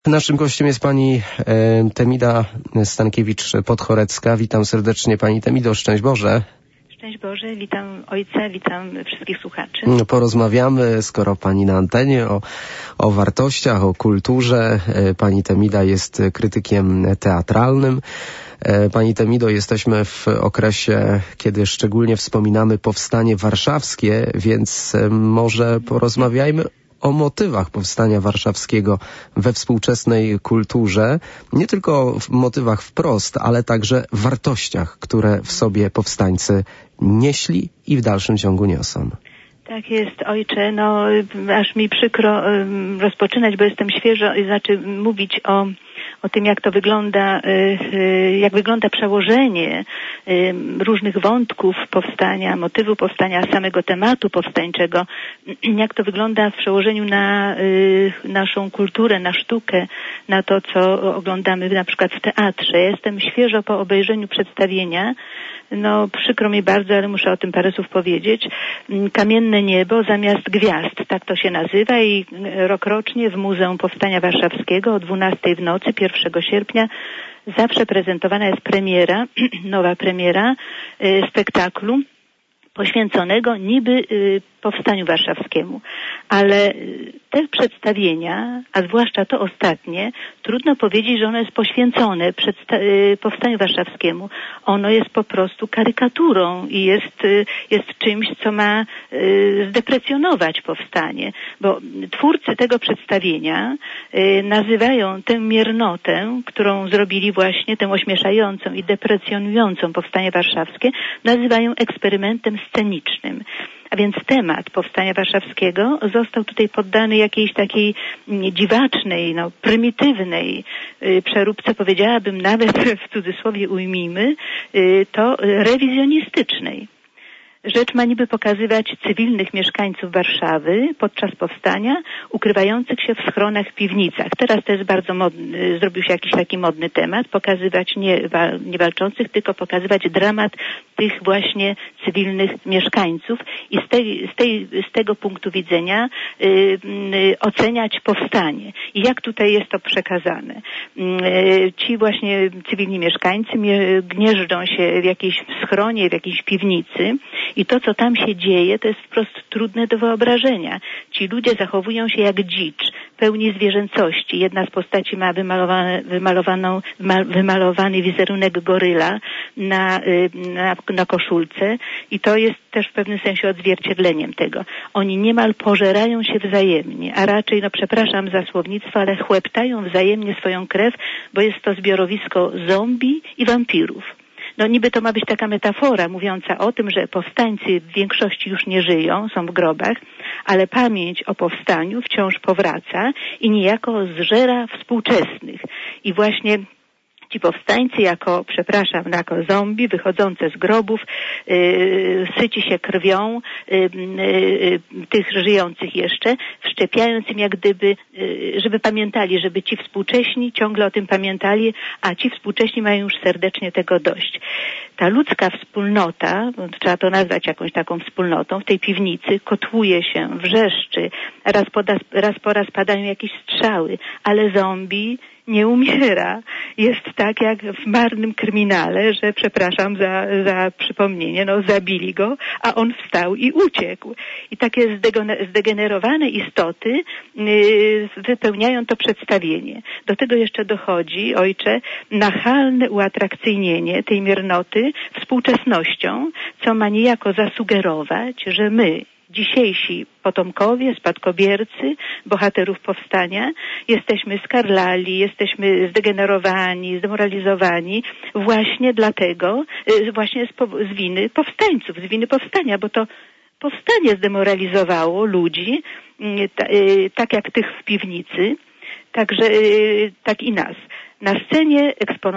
Naszym gościem jest pani Temida Stankiewicz-Podchorecka. Witam serdecznie pani Temido, szczęść Boże. Szczęść Boże, witam ojca, witam wszystkich słuchaczy. Porozmawiamy, skoro pani na antenie, o wartościach, o kulturze. Pani Temida jest krytykiem teatralnym. Pani Temido, jesteśmy w okresie, kiedy szczególnie wspominamy powstanie warszawskie, więc może porozmawiajmy o motywach powstania warszawskiego we współczesnej kulturze, nie tylko w motywach wprost, ale także wartościach, które w sobie powstańcy nieśli i w dalszym ciągu niosą. Tak jest, ojcze, aż mi przykro rozpoczynać, bo jestem świeżo i mówić o tym, jak to wygląda, jak wygląda przełożenie różnych wątków powstania, motywu powstania, samego tematu powstańczego, jak to wygląda w przełożeniu na naszą kulturę, na sztukę, na to, co oglądamy na przykład w teatrze. Ja jestem świeżo po obejrzeniu przedstawienia. Przykro mi bardzo, ale muszę o tym parę słów powiedzieć. Kamienne niebo zamiast gwiazd, tak to się nazywa i rokrocznie w Muzeum Powstania Warszawskiego o 12 w nocy, 1 sierpnia, zawsze prezentowana jest premiera, nowa premiera spektaklu poświęconego niby Powstaniu Warszawskiemu. Ale te przedstawienia, a zwłaszcza to ostatnie, trudno powiedzieć, że ono jest poświęcone Powstaniu Warszawskiemu. Ono jest po prostu karykaturą i jest czymś, co ma zdeprecjonować powstanie. Bo twórcy tego przedstawienia nazywają tę miernotę, którą zrobili właśnie, tę ośmieszającą i deprecjonującą Powstanie Warszawskie, nazywają eksperymentem scenicznym. A więc temat Powstania Warszawskiego został tutaj poddany jakiejś takiej dziwacznej, prymitywnej przeróbce, powiedziałabym nawet w cudzysłowie ujmijmy, to rewizjonistycznej. Rzecz ma niby pokazywać cywilnych mieszkańców Warszawy podczas powstania, ukrywających się w schronach, piwnicach. Teraz to jest bardzo modny, zrobił się jakiś taki modny temat, pokazywać nie walczących, tylko pokazywać dramat tych właśnie cywilnych mieszkańców i z tego punktu widzenia oceniać powstanie. I jak tutaj jest to przekazane? Ci właśnie cywilni mieszkańcy gnieżdżą się w jakiejś schronie, w jakiejś piwnicy. I to, co tam się dzieje, to jest wprost trudne do wyobrażenia. Ci ludzie zachowują się jak dzicz, pełni zwierzęcości. Jedna z postaci ma wymalowany wizerunek goryla na koszulce i to jest też w pewnym sensie odzwierciedleniem tego. Oni niemal pożerają się wzajemnie, a raczej, przepraszam za słownictwo, ale chłeptają wzajemnie swoją krew, bo jest to zbiorowisko zombie i wampirów. Niby to ma być taka metafora mówiąca o tym, że powstańcy w większości już nie żyją, są w grobach, ale pamięć o powstaniu wciąż powraca i niejako zżera współczesnych. I właśnie ci powstańcy jako zombie wychodzące z grobów, syci się krwią tych żyjących jeszcze, wszczepiając im jak gdyby, żeby pamiętali, żeby ci współcześni ciągle o tym pamiętali, a ci współcześni mają już serdecznie tego dość. Ta ludzka wspólnota, trzeba to nazwać jakąś taką wspólnotą, w tej piwnicy kotłuje się, wrzeszczy, raz po raz padają jakieś strzały, ale zombie nie umiera. Jest tak jak w marnym kryminale, że przepraszam za przypomnienie, zabili go, a on wstał i uciekł. I takie zdegenerowane istoty wypełniają to przedstawienie. Do tego jeszcze dochodzi, ojcze, nachalne uatrakcyjnienie tej miernoty współczesnością, co ma niejako zasugerować, że my, dzisiejsi potomkowie, spadkobiercy bohaterów powstania, jesteśmy skarlali, jesteśmy zdegenerowani, zdemoralizowani właśnie dlatego, właśnie z winy powstańców, z winy powstania, bo to powstanie zdemoralizowało ludzi, tak jak tych w piwnicy, także tak i nas. Na scenie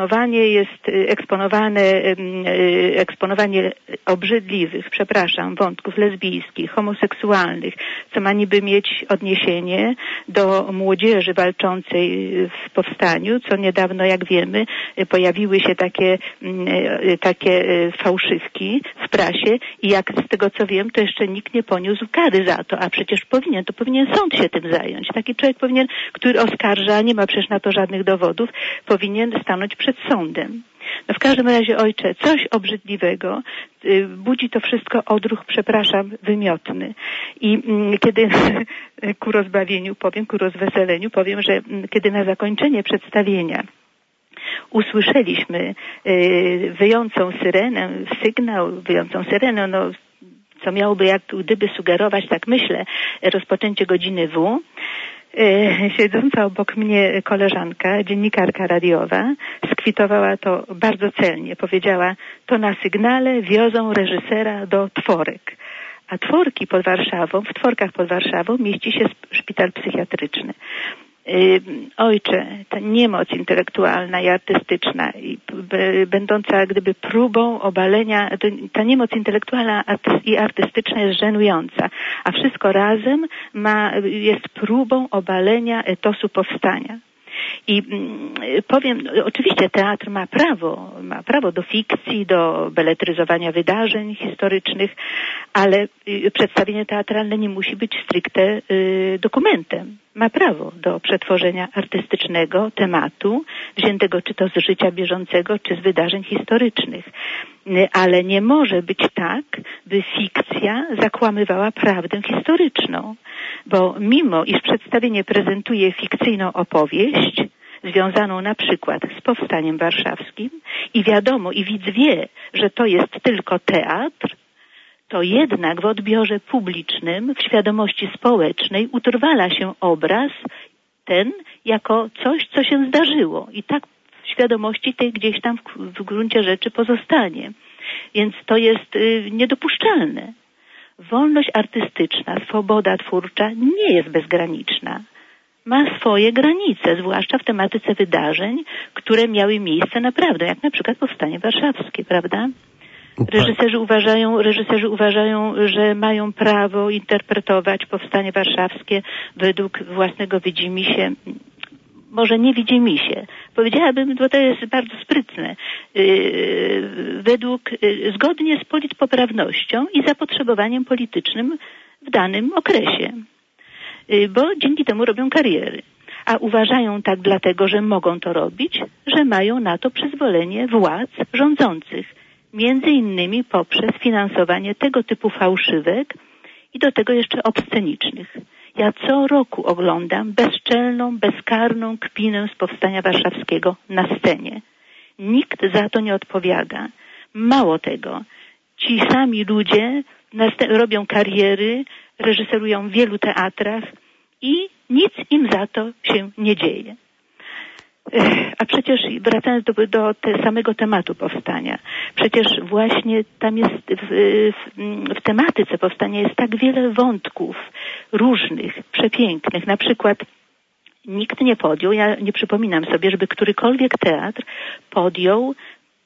eksponowanie obrzydliwych, wątków lesbijskich, homoseksualnych, co ma niby mieć odniesienie do młodzieży walczącej w powstaniu, co niedawno, jak wiemy, pojawiły się takie fałszywki w prasie i jak z tego co wiem, to jeszcze nikt nie poniósł kary za to, a przecież powinien sąd się tym zająć. Taki człowiek który oskarża, nie ma przecież na to żadnych dowodów, powinien stanąć przed sądem. No w każdym razie, ojcze, coś obrzydliwego, budzi to wszystko odruch, wymiotny. I kiedy ku rozweseleniu powiem, że kiedy na zakończenie przedstawienia usłyszeliśmy wyjącą syrenę, no co miałoby jak gdyby sugerować, tak myślę, rozpoczęcie godziny W, siedząca obok mnie koleżanka, dziennikarka radiowa, skwitowała to bardzo celnie. Powiedziała, to na sygnale wiozą reżysera do Tworek. A w Tworkach pod Warszawą mieści się szpital psychiatryczny. Ojcze, ta niemoc intelektualna i artystyczna, będąca gdyby próbą obalenia, ta niemoc intelektualna i artystyczna jest żenująca, a wszystko razem jest próbą obalenia etosu powstania. I powiem, oczywiście teatr ma prawo do fikcji, do beletryzowania wydarzeń historycznych, ale przedstawienie teatralne nie musi być stricte dokumentem. Ma prawo do przetworzenia artystycznego tematu, wziętego czy to z życia bieżącego, czy z wydarzeń historycznych. Ale nie może być tak, by fikcja zakłamywała prawdę historyczną. Bo mimo iż przedstawienie prezentuje fikcyjną opowieść, związaną na przykład z powstaniem warszawskim i wiadomo, i widz wie, że to jest tylko teatr, to jednak w odbiorze publicznym, w świadomości społecznej utrwala się obraz ten jako coś, co się zdarzyło i tak w świadomości tej gdzieś tam w gruncie rzeczy pozostanie. Więc to jest niedopuszczalne. Wolność artystyczna, swoboda twórcza nie jest bezgraniczna. Ma swoje granice, zwłaszcza w tematyce wydarzeń, które miały miejsce naprawdę, jak na przykład powstanie warszawskie, prawda? Reżyserzy uważają, że mają prawo interpretować powstanie warszawskie według własnego widzimisię. Może nie widzimisię. Powiedziałabym, bo to jest bardzo sprytne. Zgodnie z politpoprawnością i zapotrzebowaniem politycznym w danym okresie. Bo dzięki temu robią kariery. A uważają tak dlatego, że mogą to robić, że mają na to przyzwolenie władz rządzących. Między innymi poprzez finansowanie tego typu fałszywek i do tego jeszcze obscenicznych. Ja co roku oglądam bezczelną, bezkarną kpinę z powstania warszawskiego na scenie. Nikt za to nie odpowiada. Mało tego, ci sami ludzie robią kariery, reżyserują w wielu teatrach i nic im za to się nie dzieje. A przecież wracając do samego tematu powstania, przecież właśnie tam jest w tematyce powstania jest tak wiele wątków różnych, przepięknych. Na przykład nikt nie podjął, ja nie przypominam sobie, żeby którykolwiek teatr podjął,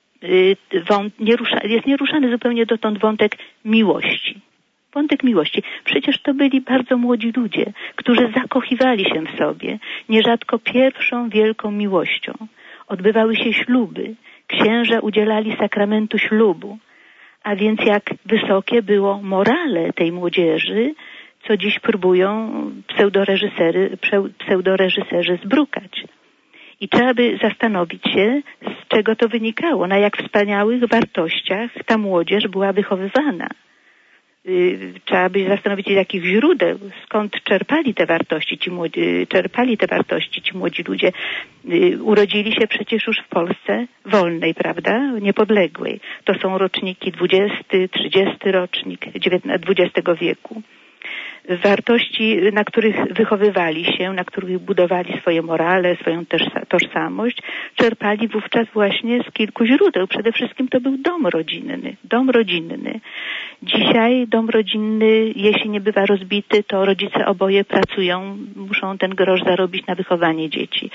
jest nieruszany zupełnie dotąd wątek miłości. Wątek miłości. Przecież to byli bardzo młodzi ludzie, którzy zakochiwali się w sobie, nierzadko pierwszą wielką miłością. Odbywały się śluby, księża udzielali sakramentu ślubu, a więc jak wysokie było morale tej młodzieży, co dziś próbują pseudoreżyserzy zbrukać. I trzeba by zastanowić się, z czego to wynikało, na jak wspaniałych wartościach ta młodzież była wychowywana. Trzeba by zastanowić się, z jakich źródeł, skąd czerpali te wartości ci młodzi ludzie. Urodzili się przecież już w Polsce wolnej, prawda, niepodległej. To są roczniki 20, 30 rocznik XX wieku. Wartości, na których wychowywali się, na których budowali swoje morale, swoją tożsamość, czerpali wówczas właśnie z kilku źródeł. Przede wszystkim to był dom rodzinny. Dzisiaj dom rodzinny, jeśli nie bywa rozbity, to rodzice oboje pracują, muszą ten grosz zarobić na wychowanie dzieci.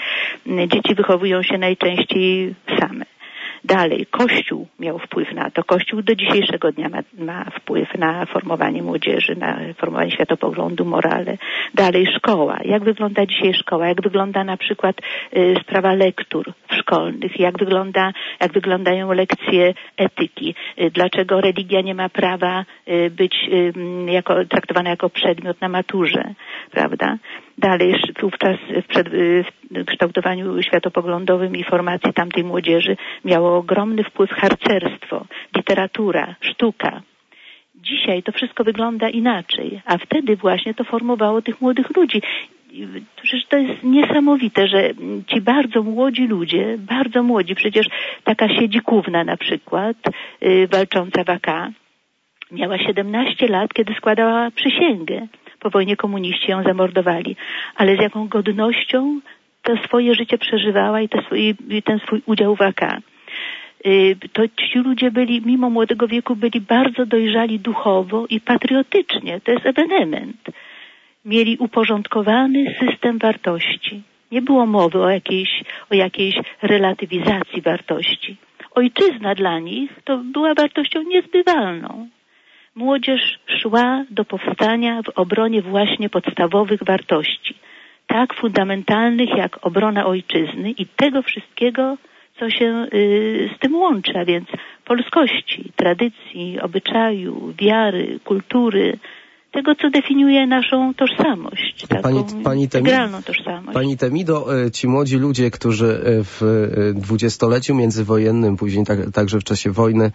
Dzieci wychowują się najczęściej same. Dalej, Kościół miał wpływ na to. Kościół do dzisiejszego dnia ma wpływ na formowanie młodzieży, na formowanie światopoglądu, morale. Dalej, szkoła. Jak wygląda dzisiaj szkoła? Jak wygląda na przykład sprawa lektur szkolnych? Jak wyglądają lekcje etyki? Dlaczego religia nie ma prawa być traktowana jako przedmiot na maturze? Prawda? Dalej, wówczas w kształtowaniu światopoglądowym i formacji tamtej młodzieży miało ogromny wpływ harcerstwo, literatura, sztuka. Dzisiaj to wszystko wygląda inaczej, a wtedy właśnie to formowało tych młodych ludzi. Przecież to jest niesamowite, że ci bardzo młodzi ludzie, przecież taka Siedzikówna na przykład, walcząca w AK, miała 17 lat, kiedy składała przysięgę. Po wojnie komuniści ją zamordowali, ale z jaką godnością to swoje życie przeżywała i ten swój udział w AK. To ci ludzie mimo młodego wieku byli bardzo dojrzali duchowo i patriotycznie. To jest ewenement. Mieli uporządkowany system wartości. Nie było mowy o jakiejś relatywizacji wartości. Ojczyzna dla nich to była wartością niezbywalną. Młodzież szła do powstania w obronie właśnie podstawowych wartości, tak fundamentalnych jak obrona ojczyzny i tego wszystkiego, co się z tym łączy, a więc polskości, tradycji, obyczaju, wiary, kultury, tego, co definiuje naszą tożsamość, taką integralną tożsamość. Pani Temido, ci młodzi ludzie, którzy w dwudziestoleciu międzywojennym, później także w czasie wojny,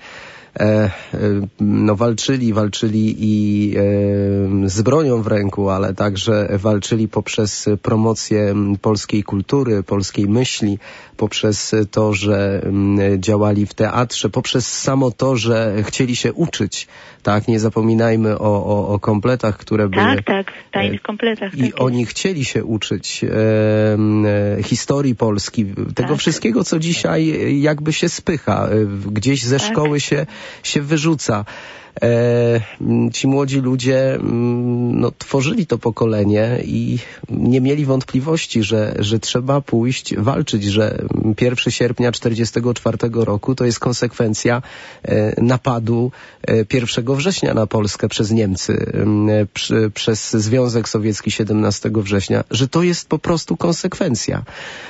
walczyli i z bronią w ręku, ale także walczyli poprzez promocję polskiej kultury, polskiej myśli, poprzez to, że działali w teatrze, poprzez samo to, że chcieli się uczyć. Tak, nie zapominajmy o kompletach, które były... Tak, w tajnych kompletach. I oni chcieli się uczyć historii Polski, tego wszystkiego, co dzisiaj jakby się spycha, gdzieś ze szkoły się wyrzuca. Ci młodzi ludzie tworzyli to pokolenie i nie mieli wątpliwości, że trzeba pójść walczyć, że 1 sierpnia 1944 roku to jest konsekwencja napadu 1 września na Polskę przez Niemcy, przez Związek Sowiecki 17 września, że to jest po prostu konsekwencja.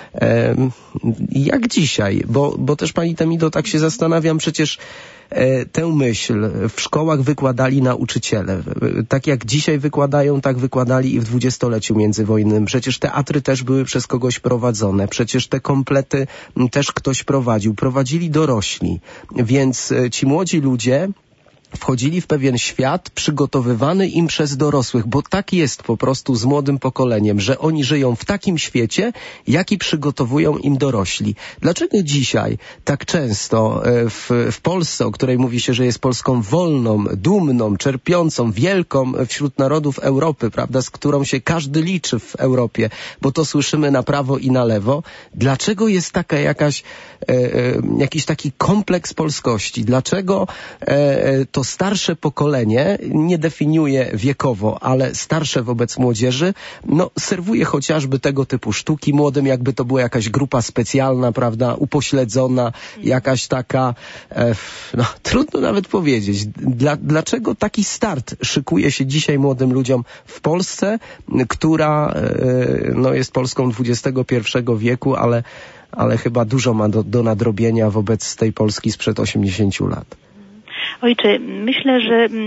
Jak dzisiaj? Bo też pani Temido, tak się zastanawiam, przecież tę myśl w szkołach wykładali nauczyciele. Tak jak dzisiaj wykładają, tak wykładali i w dwudziestoleciu międzywojennym. Przecież teatry też były przez kogoś prowadzone. Przecież te komplety też ktoś prowadził. Prowadzili dorośli. Więc ci młodzi ludzie wchodzili w pewien świat przygotowywany im przez dorosłych, bo tak jest po prostu z młodym pokoleniem, że oni żyją w takim świecie, jaki przygotowują im dorośli. Dlaczego dzisiaj tak często w Polsce, o której mówi się, że jest Polską wolną, dumną, czerpiącą, wielką wśród narodów Europy, prawda, z którą się każdy liczy w Europie, bo to słyszymy na prawo i na lewo, dlaczego jest taka jakiś taki kompleks polskości? Dlaczego to starsze pokolenie nie definiuje wiekowo, ale starsze wobec młodzieży, serwuje chociażby tego typu sztuki młodym, jakby to była jakaś grupa specjalna, prawda, upośledzona, jakaś taka, trudno nawet powiedzieć. Dlaczego taki start szykuje się dzisiaj młodym ludziom w Polsce, która jest Polską XXI wieku, ale chyba dużo ma do nadrobienia wobec tej Polski sprzed 80 lat. Ojcze, myślę,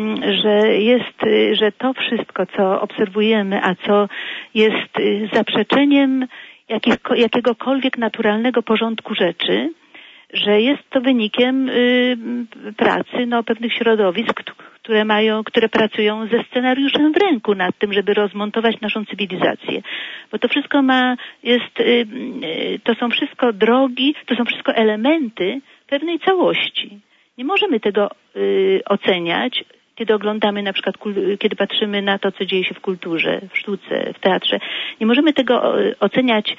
że to wszystko, co obserwujemy, a co jest zaprzeczeniem jakiegokolwiek naturalnego porządku rzeczy, że jest to wynikiem pracy pewnych środowisk, które pracują ze scenariuszem w ręku nad tym, żeby rozmontować naszą cywilizację. Bo to wszystko to są wszystko drogi, to są wszystko elementy pewnej całości. Nie możemy tego oceniać, kiedy oglądamy na przykład, kiedy patrzymy na to, co dzieje się w kulturze, w sztuce, w teatrze. Nie możemy tego oceniać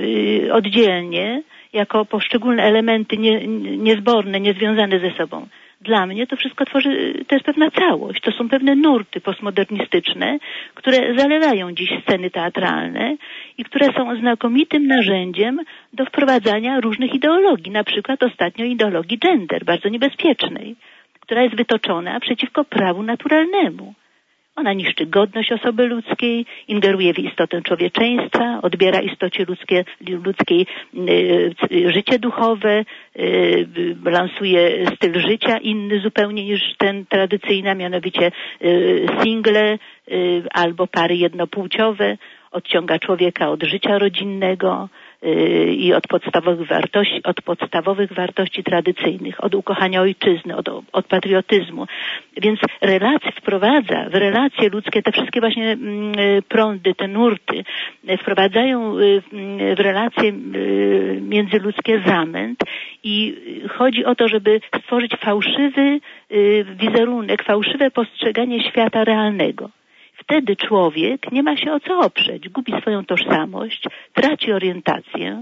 oddzielnie, jako poszczególne elementy niezborne, niezwiązane ze sobą. dla mnie to wszystko to jest pewna całość. To są pewne nurty postmodernistyczne, które zalewają dziś sceny teatralne i które są znakomitym narzędziem do wprowadzania różnych ideologii, na przykład ostatnio ideologii gender, bardzo niebezpiecznej, która jest wytoczona przeciwko prawu naturalnemu. Ona niszczy godność osoby ludzkiej, ingeruje w istotę człowieczeństwa, odbiera istocie ludzkiej życie duchowe, lansuje styl życia inny zupełnie niż ten tradycyjny, mianowicie single albo pary jednopłciowe, odciąga człowieka od życia rodzinnego i od podstawowych wartości tradycyjnych, od ukochania ojczyzny, od patriotyzmu. Więc wprowadza w relacje ludzkie te wszystkie właśnie prądy, te nurty, wprowadzają w relacje międzyludzkie zamęt i chodzi o to, żeby stworzyć fałszywy wizerunek, fałszywe postrzeganie świata realnego. Wtedy człowiek nie ma się o co oprzeć, gubi swoją tożsamość, traci orientację,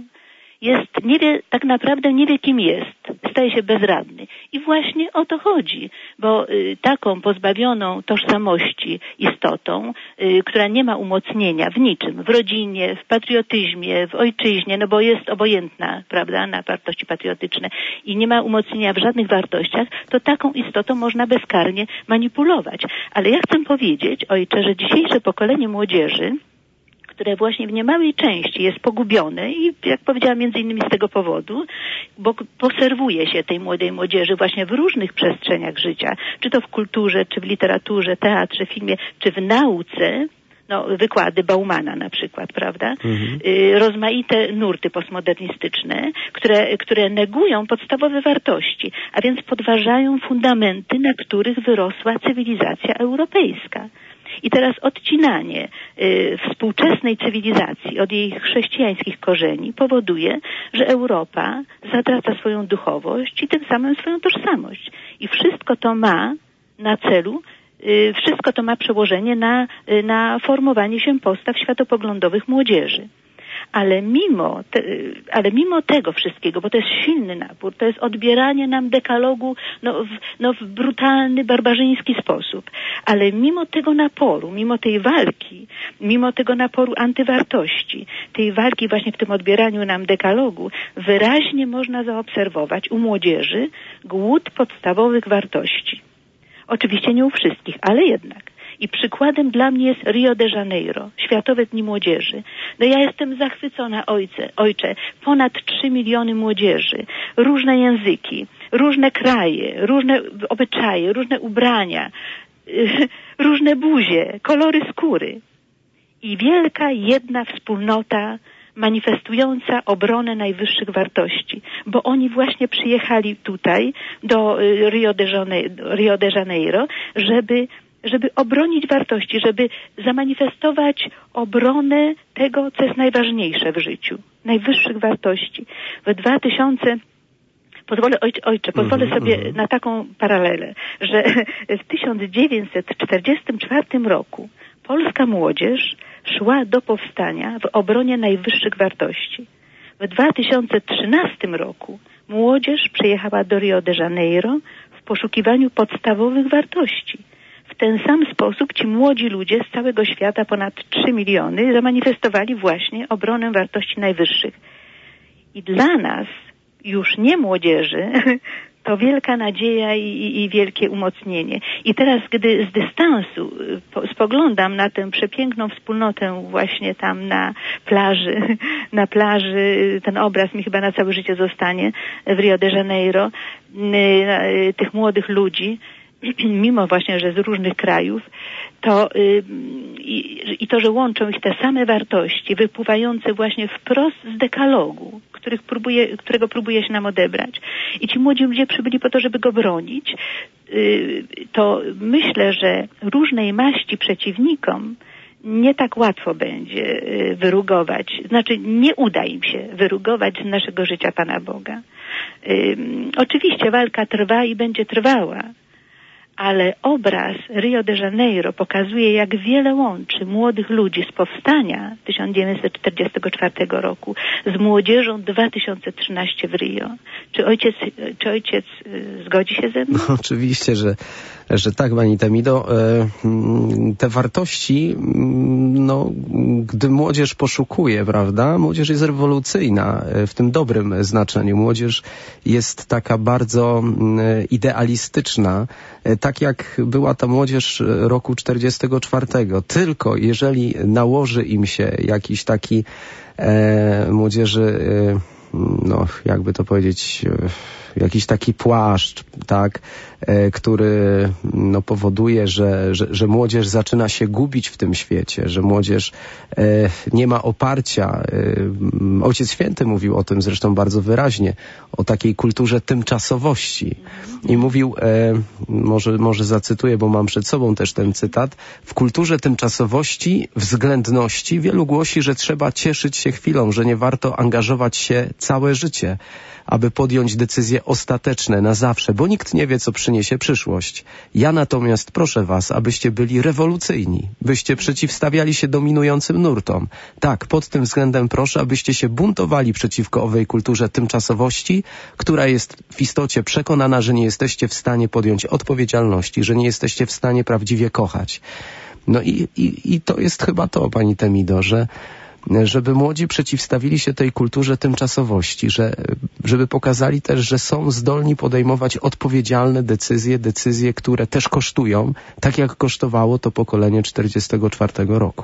tak naprawdę nie wie kim jest, staje się bezradny. I właśnie o to chodzi, bo taką pozbawioną tożsamości istotą, która nie ma umocnienia w niczym, w rodzinie, w patriotyzmie, w ojczyźnie, no bo jest obojętna, prawda, na wartości patriotyczne i nie ma umocnienia w żadnych wartościach, to taką istotą można bezkarnie manipulować. Ale ja chcę powiedzieć, ojcze, że dzisiejsze pokolenie młodzieży, które właśnie w niemałej części jest pogubione i, jak powiedziałam, między innymi z tego powodu, bo poserwuje się tej młodej młodzieży właśnie w różnych przestrzeniach życia, czy to w kulturze, czy w literaturze, teatrze, filmie, czy w nauce, wykłady Baumana na przykład, prawda? Rozmaite nurty postmodernistyczne, które negują podstawowe wartości, a więc podważają fundamenty, na których wyrosła cywilizacja europejska. I teraz odcinanie współczesnej cywilizacji od jej chrześcijańskich korzeni powoduje, że Europa zatraca swoją duchowość i tym samym swoją tożsamość. I wszystko to ma na celu, wszystko to ma przełożenie na formowanie się postaw światopoglądowych młodzieży. Ale mimo tego wszystkiego, bo to jest silny napór, to jest odbieranie nam dekalogu w brutalny, barbarzyński sposób. Ale mimo tego naporu, mimo tej walki, mimo tego naporu antywartości, tej walki właśnie w tym odbieraniu nam dekalogu, wyraźnie można zaobserwować u młodzieży głód podstawowych wartości. Oczywiście nie u wszystkich, ale jednak. I przykładem dla mnie jest Rio de Janeiro, Światowe Dni Młodzieży. Ja jestem zachwycona, ojcze, ponad 3 miliony młodzieży, różne języki, różne kraje, różne obyczaje, różne ubrania, różne buzie, kolory skóry. I wielka, jedna wspólnota manifestująca obronę najwyższych wartości, bo oni właśnie przyjechali tutaj do Rio de Janeiro, żeby obronić wartości, żeby zamanifestować obronę tego, co jest najważniejsze w życiu, najwyższych wartości. Pozwolę sobie na taką paralelę, że w 1944 roku polska młodzież szła do powstania w obronie najwyższych wartości. W 2013 roku młodzież przyjechała do Rio de Janeiro w poszukiwaniu podstawowych wartości. W ten sam sposób ci młodzi ludzie z całego świata, ponad 3 miliony, zamanifestowali właśnie obronę wartości najwyższych. I dla nas, już nie młodzieży, to wielka nadzieja i wielkie umocnienie. I teraz, gdy z dystansu spoglądam na tę przepiękną wspólnotę właśnie tam na plaży, ten obraz mi chyba na całe życie zostanie w Rio de Janeiro, tych młodych ludzi, mimo właśnie, że z różnych krajów, to, że łączą ich te same wartości, wypływające właśnie wprost z dekalogu, którego próbuje się nam odebrać. I ci młodzi ludzie przybyli po to, żeby go bronić. To myślę, że różnej maści przeciwnikom nie tak łatwo będzie wyrugować, znaczy nie uda im się wyrugować z naszego życia Pana Boga. Oczywiście walka trwa i będzie trwała, ale obraz Rio de Janeiro pokazuje, jak wiele łączy młodych ludzi z powstania 1944 roku z młodzieżą 2013 w Rio. Czy ojciec zgodzi się ze mną? No, oczywiście, że tak, pani Temido. Te wartości, no, gdy młodzież poszukuje, prawda? Młodzież jest rewolucyjna w tym dobrym znaczeniu. Młodzież jest taka bardzo idealistyczna, tak jak była ta młodzież roku 44. Tylko jeżeli nałoży im się jakiś taki młodzieży, no, jakby to powiedzieć, jakiś taki płaszcz, tak, który no, powoduje, że młodzież zaczyna się gubić w tym świecie, że młodzież nie ma oparcia. Ojciec Święty mówił o tym zresztą bardzo wyraźnie, o takiej kulturze tymczasowości. I mówił, może zacytuję, bo mam przed sobą też ten cytat, w kulturze tymczasowości, względności wielu głosi, że trzeba cieszyć się chwilą, że nie warto angażować się całe życie, aby podjąć decyzje ostateczne na zawsze, bo nikt nie wie, co przyniesie przyszłość. Ja natomiast proszę was, abyście byli rewolucyjni, byście przeciwstawiali się dominującym nurtom. Tak, pod tym względem proszę, abyście się buntowali przeciwko owej kulturze tymczasowości, która jest w istocie przekonana, że nie jesteście w stanie podjąć odpowiedzialności, że nie jesteście w stanie prawdziwie kochać. No i to jest chyba to, pani Temido, żeby młodzi przeciwstawili się tej kulturze tymczasowości, żeby pokazali też, że są zdolni podejmować odpowiedzialne decyzje, które też kosztują, tak jak kosztowało to pokolenie 44 roku.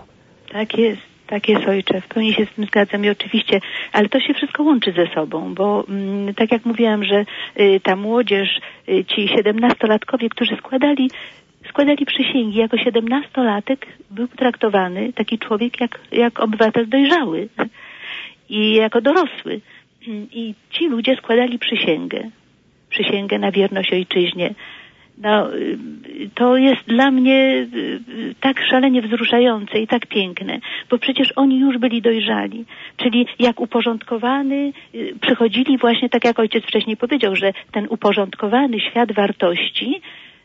Tak jest, ojcze, w pełni się z tym zgadzam i oczywiście, ale to się wszystko łączy ze sobą, bo tak jak mówiłam, że ta młodzież, ci 17-latkowie, którzy składali przysięgi, jako 17-latek był traktowany taki człowiek jak obywatel dojrzały i jako dorosły. I ci ludzie składali przysięgę na wierność ojczyźnie. No, to jest dla mnie tak szalenie wzruszające i tak piękne, bo przecież oni już byli dojrzali, czyli jak uporządkowany, przychodzili właśnie, tak jak ojciec wcześniej powiedział, że ten uporządkowany świat wartości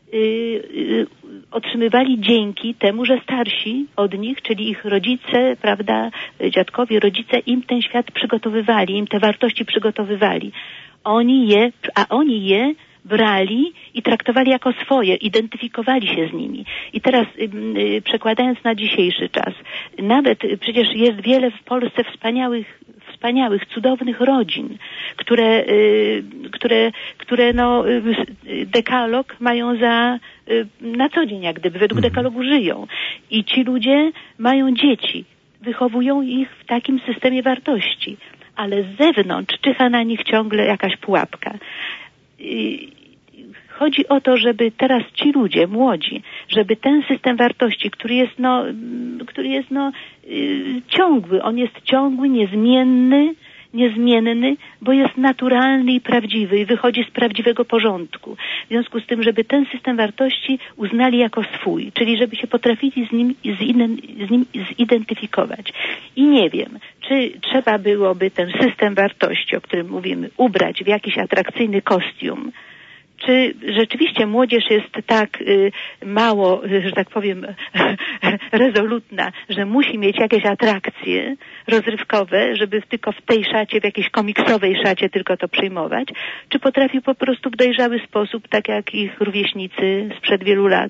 otrzymywali dzięki temu, że starsi od nich, czyli ich rodzice, prawda, dziadkowie, rodzice im ten świat przygotowywali, im te wartości przygotowywali. Oni je brali i traktowali jako swoje, identyfikowali się z nimi. I teraz przekładając na dzisiejszy czas, nawet przecież jest wiele w Polsce wspaniałych, cudownych rodzin, które no, dekalog mają na co dzień, jak gdyby, według dekalogu żyją. I ci ludzie mają dzieci, wychowują ich w takim systemie wartości, ale z zewnątrz czyha na nich ciągle jakaś pułapka. Chodzi o to, żeby teraz ci ludzie, młodzi, żeby ten system wartości, który jest ciągły, on jest ciągły, niezmienny, bo jest naturalny i prawdziwy i wychodzi z prawdziwego porządku. W związku z tym, żeby ten system wartości uznali jako swój, czyli żeby się potrafili z nim zidentyfikować. I nie wiem, czy trzeba byłoby ten system wartości, o którym mówimy, ubrać w jakiś atrakcyjny kostium, czy rzeczywiście młodzież jest tak mało, że tak powiem, rezolutna, że musi mieć jakieś atrakcje rozrywkowe, żeby tylko w tej szacie, w jakiejś komiksowej szacie tylko to przyjmować? Czy potrafi po prostu w dojrzały sposób, tak jak ich rówieśnicy sprzed wielu lat,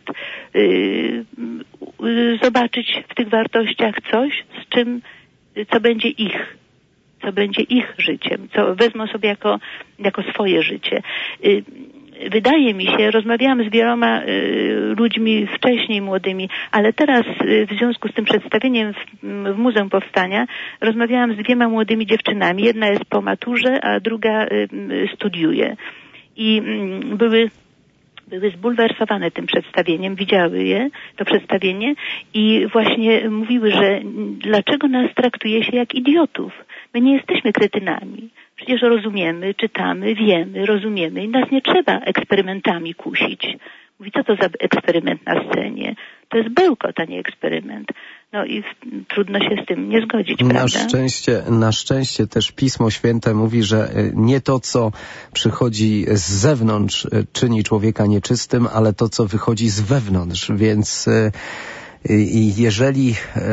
zobaczyć w tych wartościach coś, co będzie ich życiem, co wezmą sobie jako swoje życie. Wydaje mi się, rozmawiałam z wieloma ludźmi wcześniej młodymi, ale teraz w związku z tym przedstawieniem w Muzeum Powstania rozmawiałam z 2 młodymi dziewczynami. Jedna jest po maturze, a druga studiuje. I były zbulwersowane tym przedstawieniem, widziały to przedstawienie i właśnie mówiły, że dlaczego nas traktuje się jak idiotów? My nie jesteśmy kretynami. Przecież rozumiemy, czytamy, wiemy, rozumiemy i nas nie trzeba eksperymentami kusić. Mówi, co to za eksperyment na scenie? To jest bełkot, a nie eksperyment. No i trudno się z tym nie zgodzić, prawda? Na szczęście też Pismo Święte mówi, że nie to, co przychodzi z zewnątrz, czyni człowieka nieczystym, ale to, co wychodzi z wewnątrz, więc i jeżeli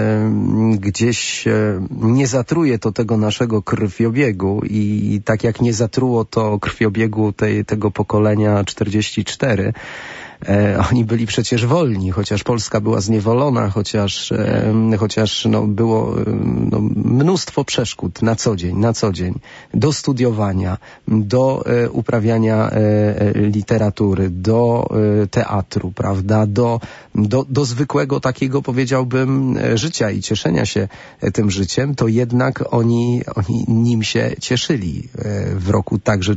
gdzieś nie zatruje to tego naszego krwiobiegu i tak jak nie zatruło to krwiobiegu tego pokolenia 44, oni byli przecież wolni, chociaż Polska była zniewolona, chociaż było mnóstwo przeszkód na co dzień, do studiowania, do uprawiania literatury, do teatru, prawda, do zwykłego takiego, powiedziałbym, życia i cieszenia się tym życiem, to jednak oni nim się cieszyli w roku także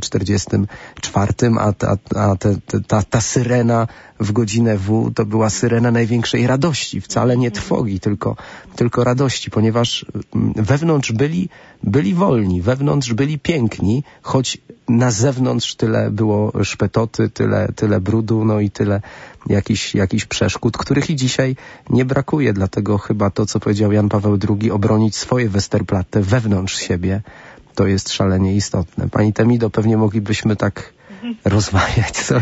44, a ta syrena w godzinę W to była syrena największej radości, wcale nie trwogi, tylko radości, ponieważ wewnątrz byli wolni, wewnątrz byli piękni, choć na zewnątrz tyle było szpetoty, tyle brudu, no i tyle jakichś przeszkód, których i dzisiaj nie brakuje, dlatego chyba to, co powiedział Jan Paweł II, obronić swoje Westerplatte wewnątrz siebie, to jest szalenie istotne. Pani Temido, pewnie moglibyśmy tak rozmawiać sobie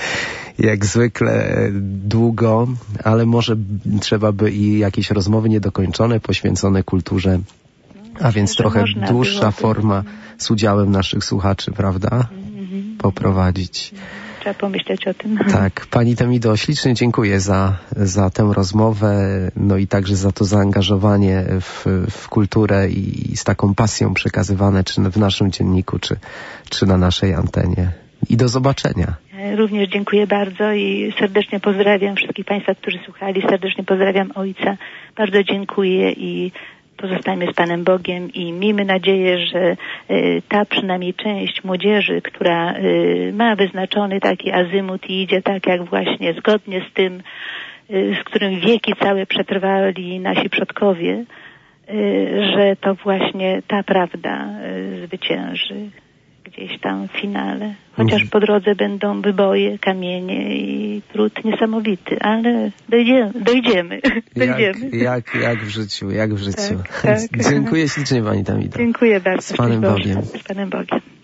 jak zwykle długo, ale może trzeba by i jakieś rozmowy niedokończone poświęcone kulturze, a więc trochę dłuższa forma z udziałem naszych słuchaczy, prawda? Poprowadzić. Trzeba pomyśleć o tym. Tak. Pani Temido, ślicznie dziękuję za tę rozmowę, no i także za to zaangażowanie w kulturę i z taką pasją przekazywane, czy w naszym dzienniku, czy na naszej antenie. I do zobaczenia. Również dziękuję bardzo i serdecznie pozdrawiam wszystkich Państwa, którzy słuchali. Serdecznie pozdrawiam ojca. Bardzo dziękuję i pozostajmy z Panem Bogiem i miejmy nadzieję, że ta przynajmniej część młodzieży, która ma wyznaczony taki azymut i idzie tak jak właśnie zgodnie z tym, z którym wieki całe przetrwali nasi przodkowie, że to właśnie ta prawda zwycięży gdzieś tam w finale. Chociaż po drodze będą wyboje, kamienie i trud niesamowity, ale dojdziemy. Jak w życiu. Tak. Dziękuję ślicznie Pani Temido. Dziękuję bardzo. Z Panem Bogiem. Z Panem Bogiem.